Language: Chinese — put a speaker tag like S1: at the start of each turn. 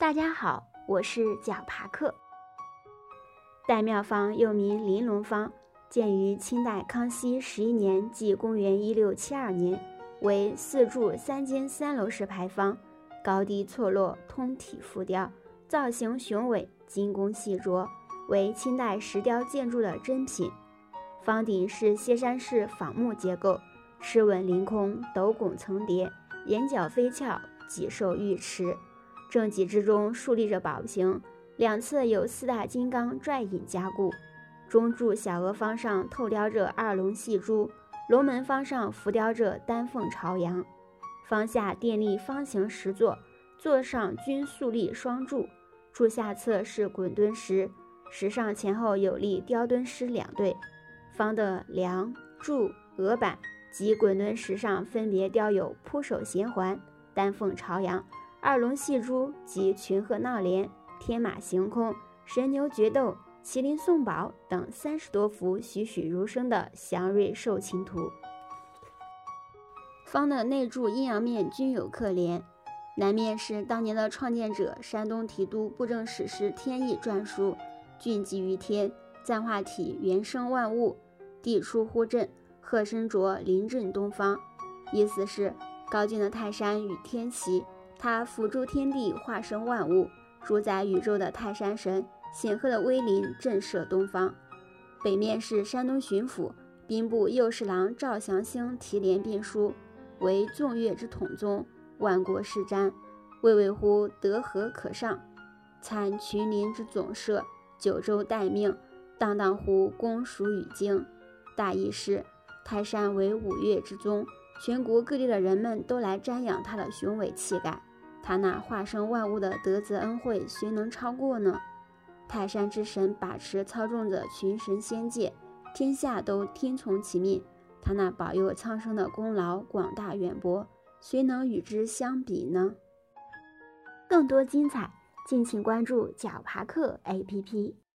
S1: 大家好，我是角爬克。岱庙坊又名玲珑坊，建于清代康熙11年，即公元1672年，为4柱3间3楼式牌坊，高低错落，通体复雕，造型雄伟，精工细琢，为清代石雕建筑的珍品。坊顶是歇山式仿木结构，狮纹凌空，斗拱层叠，檐角飞翘，脊兽玉池。正脊之中竖立着宝瓶，两侧有4大金刚拽引加固。中柱小额方上透雕着2龙戏珠，龙门方上浮雕着丹凤朝阳。坊下殿立方形石座，座上均竖立双柱，柱下侧是滚墩石，石上前后有立雕墩石2对。坊的梁、柱、额板及滚墩石上分别雕有扑手衔环、丹凤朝阳、2龙戏珠及群鹤闹莲、天马行空、神牛决斗、麒麟送宝等30多幅栩栩如生的祥瑞寿禽图。坊的内柱阴阳面均有刻联，南面是当年的创建者山东提督布政使师天意篆书，俊极于天，赞化体原生万物，地出乎震，鹤身着临阵东方。意思是高峻的泰山与天齐，它辅助天地，化生万物，主宰宇宙的泰山神显赫的威灵震慑东方。北面是山东巡抚兵部右侍郎赵祥兴题联并书，为纵岳之统宗，万国是瞻，巍巍乎德和可上，参群林之总摄，九州待命，荡荡乎公属与经。大意是泰山为5岳之宗，全国各地的人们都来瞻仰他的雄伟气概，他那化生万物的德泽恩惠，谁能超过呢？泰山之神把持操纵着群神仙界，天下都听从其命，他那保佑苍生的功劳广大远博，谁能与之相比呢？更多精彩，敬请关注角爬克 APP。